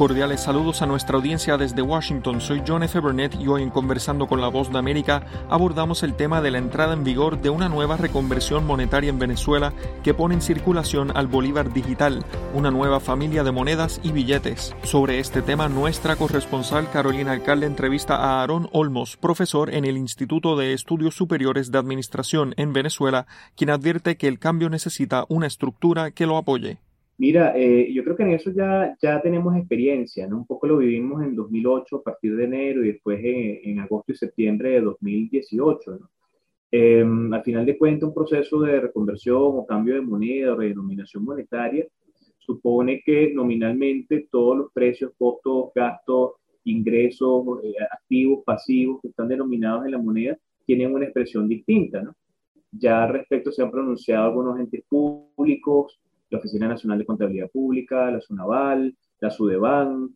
Cordiales saludos a nuestra audiencia desde Washington. Soy John F. Burnett y hoy en Conversando con la Voz de América abordamos el tema de la entrada en vigor de una nueva reconversión monetaria en Venezuela que pone en circulación al bolívar digital, una nueva familia de monedas y billetes. Sobre este tema, nuestra corresponsal Carolina Alcalde entrevista a Aarón Olmos, profesor en el Instituto de Estudios Superiores de Administración en Venezuela, quien advierte que el cambio necesita una estructura que lo apoye. Mira, yo creo que en eso ya tenemos experiencia, ¿no? Un poco lo vivimos en 2008 a partir de enero y después en agosto y septiembre de 2018, ¿no? Al final de cuentas, un proceso de reconversión o cambio de moneda o redenominación monetaria supone que nominalmente todos los precios, costos, gastos, ingresos, activos, pasivos que están denominados en la moneda tienen una expresión distinta, ¿no? Ya al respecto se han pronunciado algunos entes públicos, la Oficina Nacional de Contabilidad Pública, la SUNAVAL, la SUDEBAN,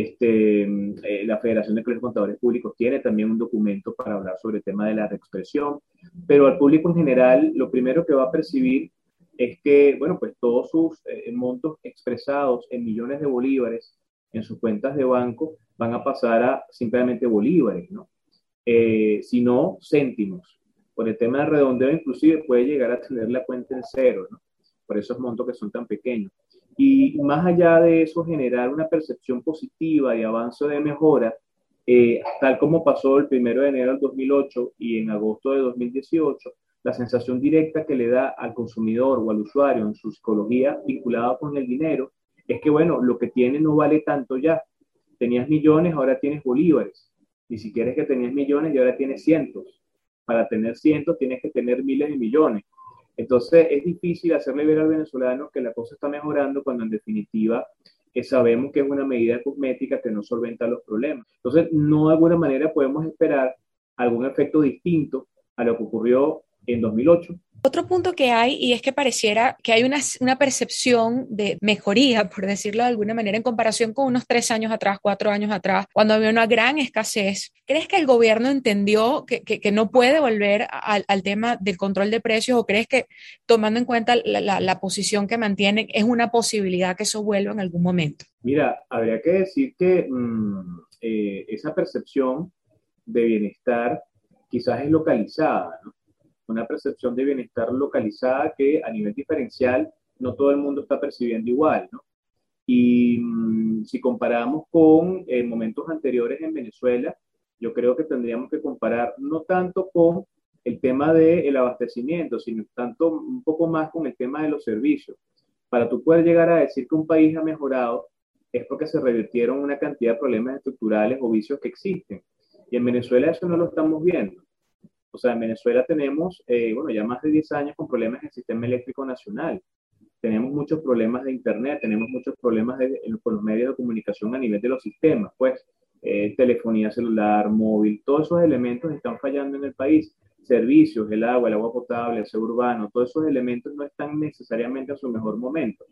la Federación de Colegios Contadores Públicos tiene también un documento para hablar sobre el tema de la reexpresión, pero al público en general lo primero que va a percibir es que, bueno, pues todos sus montos expresados en millones de bolívares en sus cuentas de banco van a pasar a simplemente bolívares, ¿no? Sino céntimos. Por el tema de redondeo inclusive puede llegar a tener la cuenta en cero, ¿no? Por esos montos que son tan pequeños. Y más allá de eso, generar una percepción positiva de avance o de mejora, tal como pasó el 1 de enero del 2008 y en agosto de 2018, la sensación directa que le da al consumidor o al usuario en su psicología vinculada con el dinero es que, bueno, lo que tiene no vale tanto ya. Tenías millones, ahora tienes bolívares. Ni siquiera es que tenías millones y ahora tienes cientos. Para tener cientos tienes que tener miles de millones. Entonces es difícil hacerle ver al venezolano que la cosa está mejorando cuando en definitiva sabemos que es una medida cosmética que no solventa los problemas. Entonces no de alguna manera podemos esperar algún efecto distinto a lo que ocurrió en 2008. Otro punto que hay, y es que pareciera que hay una percepción de mejoría, por decirlo de alguna manera, en comparación con unos 3 años atrás, 4 años atrás, cuando había una gran escasez. ¿Crees que el gobierno entendió que no puede volver al tema del control de precios, o crees que, tomando en cuenta la posición que mantienen, es una posibilidad que eso vuelva en algún momento? Mira, habría que decir que esa percepción de bienestar quizás es localizada, ¿no? Una percepción de bienestar localizada que a nivel diferencial no todo el mundo está percibiendo igual, ¿no? Y si comparamos con momentos anteriores en Venezuela, yo creo que tendríamos que comparar no tanto con el tema del abastecimiento, sino tanto un poco más con el tema de los servicios. Para tú poder llegar a decir que un país ha mejorado es porque se revirtieron una cantidad de problemas estructurales o vicios que existen. Y en Venezuela eso no lo estamos viendo. O sea, en Venezuela tenemos, ya más de 10 años con problemas en el sistema eléctrico nacional. Tenemos muchos problemas de internet, tenemos muchos problemas con los medios de comunicación a nivel de los sistemas, pues, telefonía celular, móvil, todos esos elementos están fallando en el país. Servicios, el agua potable, el aseo urbano, todos esos elementos no están necesariamente a su mejor momento.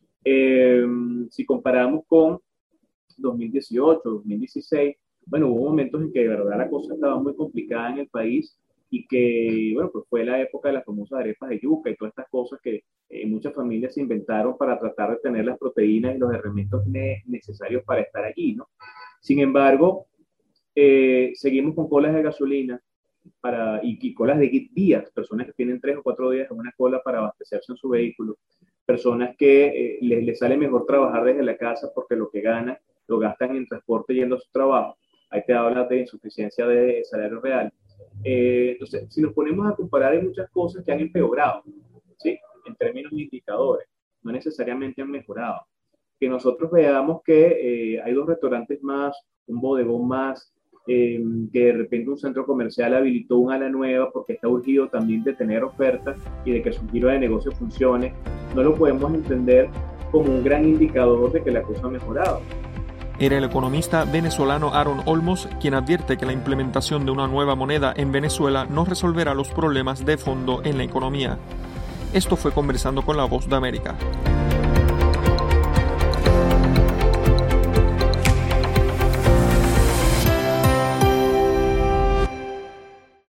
Si comparamos con 2018, 2016, bueno, hubo momentos en que de verdad la cosa estaba muy complicada en el país y que, bueno, pues fue la época de las famosas arepas de yuca y todas estas cosas que muchas familias se inventaron para tratar de tener las proteínas y los elementos necesarios para estar allí, ¿no? Sin embargo, seguimos con colas de gasolina y colas de días, personas que tienen 3 o 4 días en una cola para abastecerse en su vehículo, personas que les sale mejor trabajar desde la casa porque lo que ganan lo gastan en transporte yendo a su trabajo. Ahí te habla de insuficiencia de salario real. Entonces, si nos ponemos a comparar, hay muchas cosas que han empeorado, ¿sí? En términos de indicadores, no necesariamente han mejorado. Que nosotros veamos que hay 2 restaurantes más, un bodegón más, que de repente un centro comercial habilitó un ala nueva porque está urgido también de tener ofertas y de que su giro de negocio funcione, no lo podemos entender como un gran indicador de que la cosa ha mejorado. Era el economista venezolano Aarón Olmos, quien advierte que la implementación de una nueva moneda en Venezuela no resolverá los problemas de fondo en la economía. Esto fue Conversando con la Voz de América.